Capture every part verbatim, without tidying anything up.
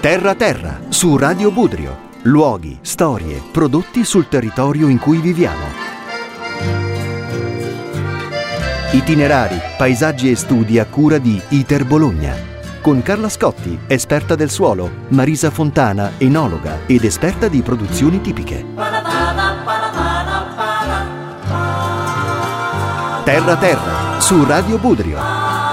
Terra Terra, su Radio Budrio. Luoghi, storie, prodotti sul territorio in cui viviamo. Itinerari, paesaggi e studi a cura di ITER Bologna. Con Carla Scotti, esperta del suolo, Marisa Fontana, enologa ed esperta di produzioni tipiche. Terra Terra, su Radio Budrio.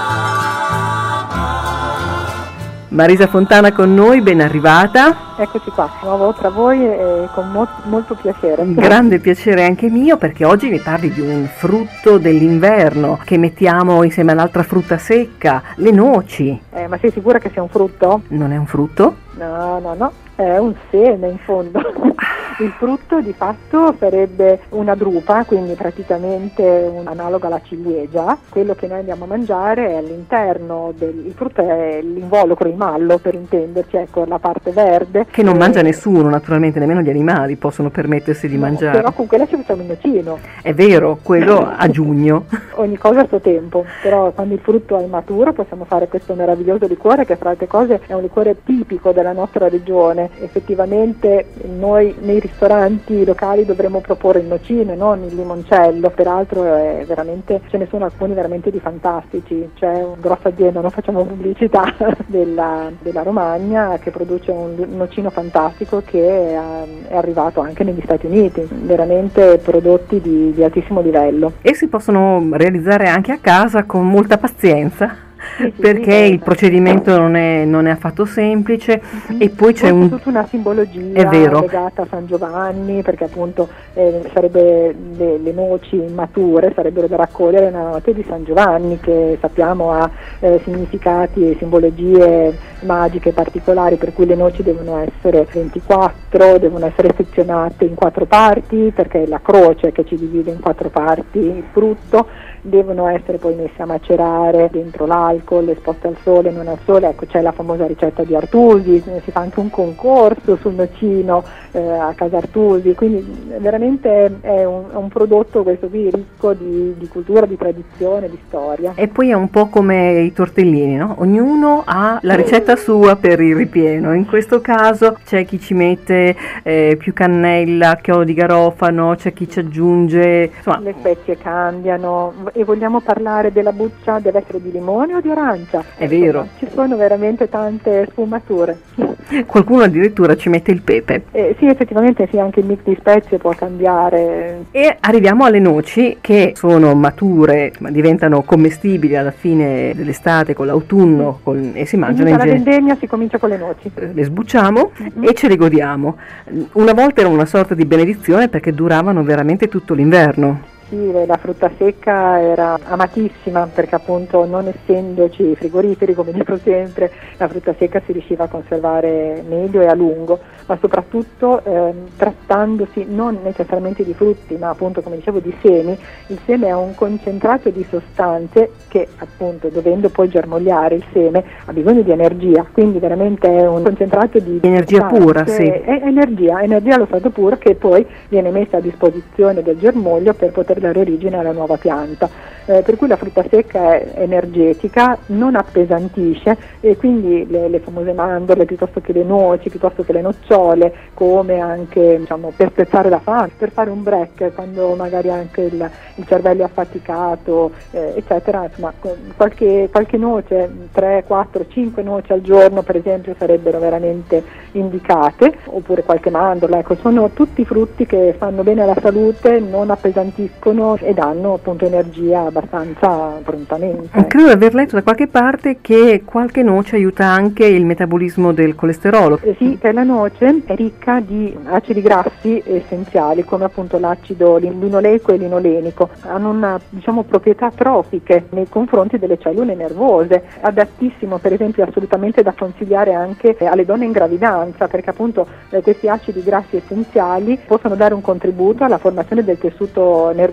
Marisa Fontana con noi, ben arrivata. Eccoci qua, di nuovo tra voi e con mo- molto piacere. Un grande piacere anche mio, perché oggi mi parli di un frutto dell'inverno che mettiamo insieme all'altra frutta secca, le noci. Eh, ma sei sicura che sia un frutto? Non è un frutto? No, no, no, è un seme in fondo. Il frutto di fatto sarebbe una drupa, quindi praticamente un analogo alla ciliegia. Quello che noi andiamo a mangiare è all'interno del il frutto è l'involucro, il mallo per intenderci, ecco, la parte verde. Che non e... mangia nessuno, naturalmente, nemmeno gli animali possono permettersi di no, mangiare. Però con quella ci facciamo il nocino. È vero, quello a giugno. Ogni cosa a suo tempo, però quando il frutto è maturo possiamo fare questo meraviglioso liquore che fra altre cose è un liquore tipico della nostra regione. Effettivamente noi nei ristoranti locali dovremmo proporre il nocino e non il limoncello, peraltro è veramente, ce ne sono alcuni veramente di fantastici. C'è una grossa azienda, non facciamo pubblicità, della, della Romagna che produce un nocino fantastico che è, è arrivato anche negli Stati Uniti, veramente prodotti di, di altissimo livello. E si possono realizzare anche a casa con molta pazienza. Sì, sì, perché sì, il procedimento non è, non è affatto semplice, mm-hmm. E poi c'è un... tutta una simbologia è vero. legata a San Giovanni, perché appunto eh, sarebbe le, le noci mature sarebbero da raccogliere nella notte di San Giovanni, che sappiamo ha eh, significati e simbologie magiche particolari, per cui le noci devono essere ventiquattro, devono essere sezionate in quattro parti, perché è la croce che ci divide in quattro parti il frutto, devono essere poi messe a macerare dentro l'alcol, esposte al sole, non al sole. Ecco, c'è la famosa ricetta di Artusi, si fa anche un concorso sul nocino eh, a casa Artusi, quindi veramente è un, è un prodotto questo qui ricco di, di cultura, di tradizione, di storia. E poi è un po' come i tortellini, no? Ognuno ha la ricetta sua per il ripieno. In questo caso c'è chi ci mette eh, più cannella, chiodo di garofano, c'è chi ci aggiunge, insomma, le spezie cambiano. E vogliamo parlare della buccia, deve essere di limone o di arancia? È vero. Ci sono veramente tante sfumature. Qualcuno addirittura ci mette il pepe. Eh, sì, effettivamente sì, anche il mix di spezie può cambiare. E arriviamo alle noci che sono mature, ma diventano commestibili alla fine dell'estate, con l'autunno, con, e si mangiano in genere. La genere. vendemmia si comincia con le noci. Le sbucciamo mm-hmm. e ce le godiamo. Una volta era una sorta di benedizione perché duravano veramente tutto l'inverno. Sì, la frutta secca era amatissima perché appunto non essendoci frigoriferi, come dico sempre, la frutta secca si riusciva a conservare meglio e a lungo, ma soprattutto ehm, trattandosi non necessariamente di frutti, ma appunto, come dicevo, di semi. Il seme è un concentrato di sostanze che appunto, dovendo poi germogliare il seme, ha bisogno di energia, quindi veramente è un concentrato di energia pura, sì. È energia, energia allo stato puro che poi viene messa a disposizione del germoglio per poter dare origine alla nuova pianta, eh, per cui la frutta secca è energetica, non appesantisce, e quindi le, le famose mandorle piuttosto che le noci, piuttosto che le nocciole, come anche, diciamo, per spezzare la fame, per fare un break quando magari anche il, il cervello è affaticato, eh, eccetera. Insomma, qualche, qualche noce, tre, quattro, cinque noci al giorno per esempio sarebbero veramente indicate, oppure qualche mandorla. Ecco, sono tutti frutti che fanno bene alla salute, non appesantiscono e danno appunto energia abbastanza prontamente. Credo di aver letto da qualche parte che qualche noce aiuta anche il metabolismo del colesterolo. Eh sì, la noce è ricca di acidi grassi essenziali come appunto l'acido linoleico e linolenico, hanno una, diciamo, proprietà trofiche nei confronti delle cellule nervose, adattissimo per esempio, assolutamente da consigliare anche alle donne in gravidanza, perché appunto eh, questi acidi grassi essenziali possono dare un contributo alla formazione del tessuto nervoso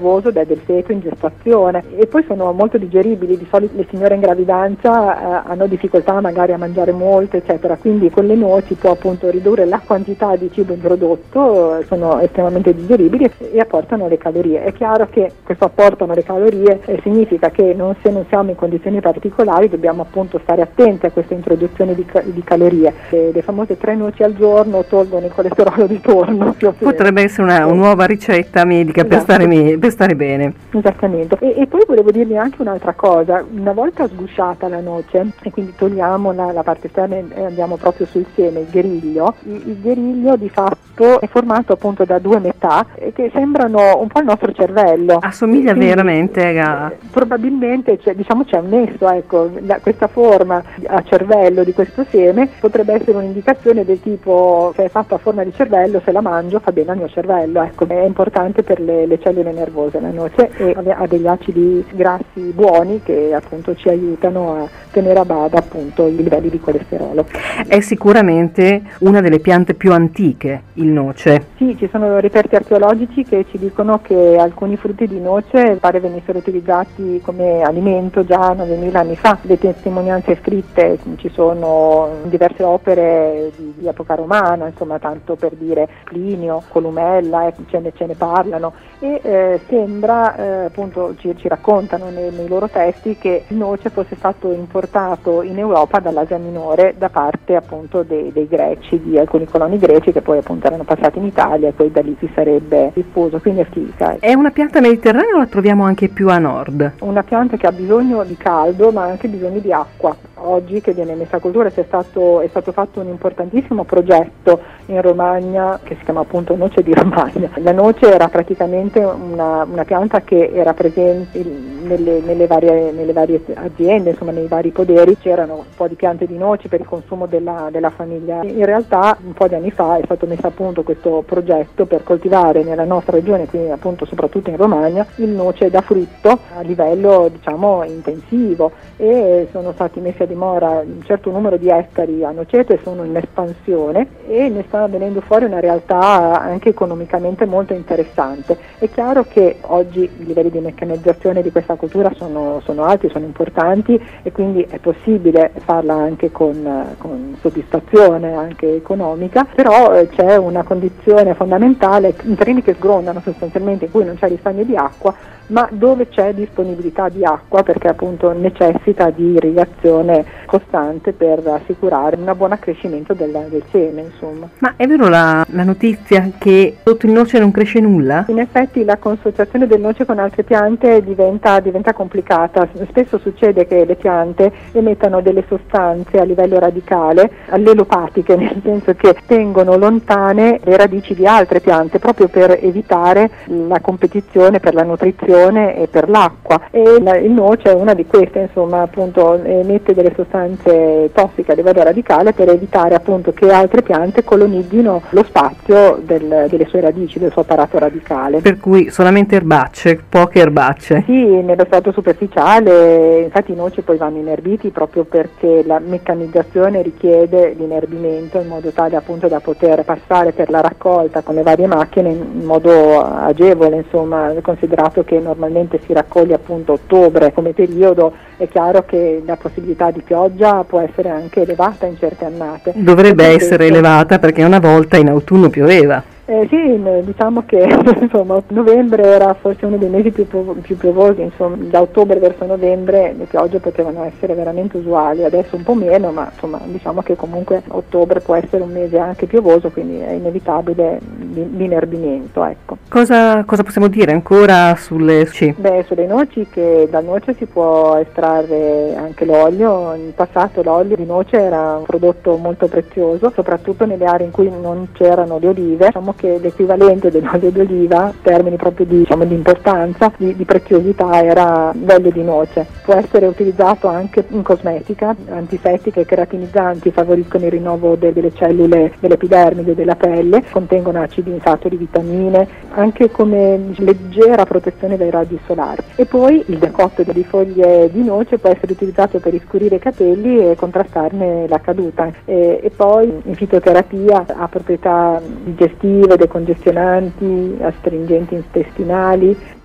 nervoso del, del feto in gestazione, e poi sono molto digeribili. Di solito le signore in gravidanza eh, hanno difficoltà magari a mangiare molto, eccetera, quindi con le noci può appunto ridurre la quantità di cibo introdotto, sono estremamente digeribili e apportano le calorie. È chiaro che questo apportano le calorie eh, significa che non, se non siamo in condizioni particolari dobbiamo appunto stare attenti a questa introduzione di, di calorie. Le, le famose tre noci al giorno tolgono il colesterolo di torno. Potrebbe essere una, una nuova ricetta medica, esatto, per, stare me, per stare bene. Esattamente. E, e poi volevo dirvi anche un'altra cosa: una volta sgusciata la noce, e quindi togliamo la, la parte esterna e andiamo proprio sul seme, il guerriglio, il, il guerriglio di fatto è formato appunto da due metà eh, che sembrano un po' il nostro cervello. Assomiglia quindi, veramente a... Eh, probabilmente c'è, diciamo, c'è un nesso, ecco, la, questa forma a cervello di questo seme potrebbe essere un'indicazione del tipo: se è fatto a forma di cervello, se la mangio fa bene al mio cervello. Ecco, è importante per le, le cellule nervose la noce, e ha degli acidi grassi buoni che appunto ci aiutano a tenere a bada appunto i livelli di colesterolo. È sicuramente una delle piante più antiche, il noce. Sì, ci sono reperti archeologici che ci dicono che alcuni frutti di noce pare venissero utilizzati come alimento già novemila anni fa. Le testimonianze scritte ci sono in diverse opere di, di epoca romana, insomma, tanto per dire Plinio, Columella, eh, ce, ne, ce ne parlano, e eh, sembra eh, appunto ci, ci raccontano nei, nei loro testi che il noce fosse stato importato in Europa dall'Asia Minore da parte appunto dei, dei greci, di alcuni coloni greci che poi appunto erano passati in Italia e poi da lì si sarebbe diffuso, quindi è antica. È una pianta mediterranea o la troviamo anche più a nord? Una pianta che ha bisogno di caldo ma anche bisogno di acqua. Oggi che viene messa a cultura c'è stato, è stato fatto un importantissimo progetto in Romagna che si chiama appunto Noce di Romagna. La noce era praticamente una, una pianta che era presente nelle, nelle, varie, nelle varie aziende, insomma nei vari poderi c'erano un po' di piante di noci per il consumo della, della famiglia. In realtà un po' di anni fa è stato messo a punto questo progetto per coltivare nella nostra regione, quindi appunto soprattutto in Romagna, il noce da frutto a livello diciamo intensivo, e sono stati messi a dimora un certo numero di ettari a noceto e sono in espansione, e ne sta venendo fuori una realtà anche economicamente molto interessante. È chiaro che oggi i livelli di meccanizzazione di questa cultura sono, sono alti, sono importanti, e quindi è possibile farla anche con, con soddisfazione anche economica, però eh, c'è una condizione fondamentale, in terreni che sgrondano sostanzialmente, in cui non c'è risparmio di acqua, ma dove c'è disponibilità di acqua, perché appunto necessita di irrigazione costante per assicurare un buon accrescimento del, del seme, insomma. Ma è vero la, la notizia che sotto il noce non cresce nulla? In effetti la consociazione del noce con altre piante diventa, diventa complicata. Spesso succede che le piante emettano delle sostanze a livello radicale, allelopatiche, nel senso che tengono lontane le radici di altre piante proprio per evitare la competizione per la nutrizione e per l'acqua, e la, il noce è una di queste, insomma, appunto emette delle sostanze tossiche a livello radicale per evitare appunto che altre piante colonizzino lo spazio del, delle sue radici, del suo apparato radicale. Per cui solamente erbacce, poche erbacce. Sì, nello strato superficiale, infatti i noci poi vanno inerbiti proprio perché la meccanizzazione richiede l'inerbimento in modo tale appunto da poter passare per la raccolta con le varie macchine in modo agevole, insomma, considerato che normalmente si raccoglie appunto ottobre come periodo. È chiaro che la possibilità di pioggia può essere anche elevata in certe annate. Dovrebbe essere elevata perché una volta in autunno pioveva. Eh, sì, diciamo che insomma novembre era forse uno dei mesi più, più piovosi, insomma da ottobre verso novembre le piogge potevano essere veramente usuali, adesso un po' meno, ma insomma diciamo che comunque ottobre può essere un mese anche piovoso, quindi è inevitabile l'inerbimento, ecco. Cosa, cosa possiamo dire ancora sulle noci? Beh, sulle noci, che dal noce si può estrarre anche l'olio. In passato l'olio di noce era un prodotto molto prezioso, soprattutto nelle aree in cui non c'erano le olive. Diciamo che l'equivalente dell'olio d'oliva, in termini proprio di, diciamo, di importanza, di, di preziosità, era l'olio di noce. Può essere utilizzato anche in cosmetica, antisettiche e keratinizzanti, favoriscono il rinnovo de, delle cellule dell'epidermide della pelle, contengono acidi insaturi, vitamine, anche come leggera protezione dai raggi solari. E poi il decotto delle foglie di noce può essere utilizzato per riscurire i capelli e contrastarne la caduta. E, e poi in fitoterapia ha proprietà digestive, decongestionanti, astringenti intestinali,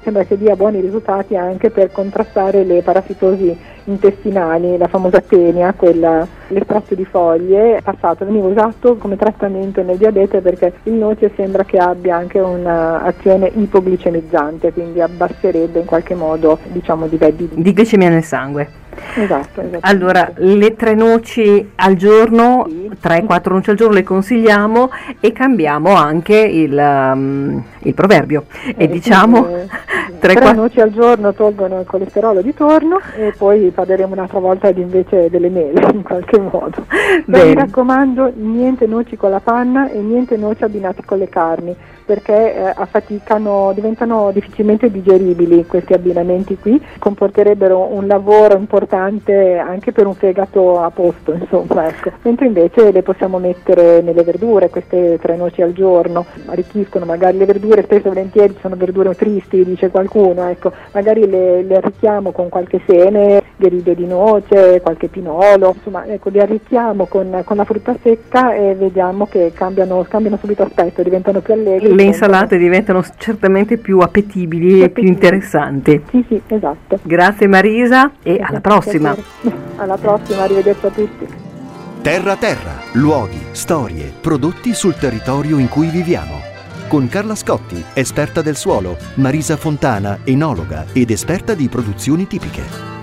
sembra che dia buoni risultati anche per contrastare le parassitosi intestinali, la famosa tenia, quella, l'estratto di foglie passato veniva usato come trattamento nel diabete perché il noce sembra che abbia anche un'azione ipoglicemizzante, quindi abbasserebbe in qualche modo, diciamo, i livelli di glicemia nel sangue. Esatto, allora le tre noci al giorno, sì. tre quattro noci al giorno le consigliamo e cambiamo anche il, um, il proverbio e eh, diciamo eh, tre quattro noci al giorno tolgono il colesterolo di torno e poi parleremo un'altra volta di invece delle mele in qualche modo. Beh, mi raccomando, niente noci con la panna e niente noci abbinati con le carni, perché eh, affaticano, diventano difficilmente digeribili questi abbinamenti qui, comporterebbero un lavoro importante anche per un fegato a posto, insomma, ecco. Mentre invece le possiamo mettere nelle verdure, queste tre noci al giorno, arricchiscono magari le verdure, spesso e volentieri sono verdure tristi, dice qualcuno, ecco, magari le, le arricchiamo con qualche seme, gherigno di noce, qualche pinolo, insomma, ecco, li arricchiamo con, con la frutta secca e vediamo che cambiano, cambiano subito aspetto, diventano più allegri. Le insalate diventano certamente più appetibili e più interessanti. Sì, sì, esatto. Grazie Marisa e alla prossima. Alla prossima, arrivederci a tutti. Terra Terra, luoghi, storie, prodotti sul territorio in cui viviamo. Con Carla Scotti, esperta del suolo, Marisa Fontana, enologa ed esperta di produzioni tipiche.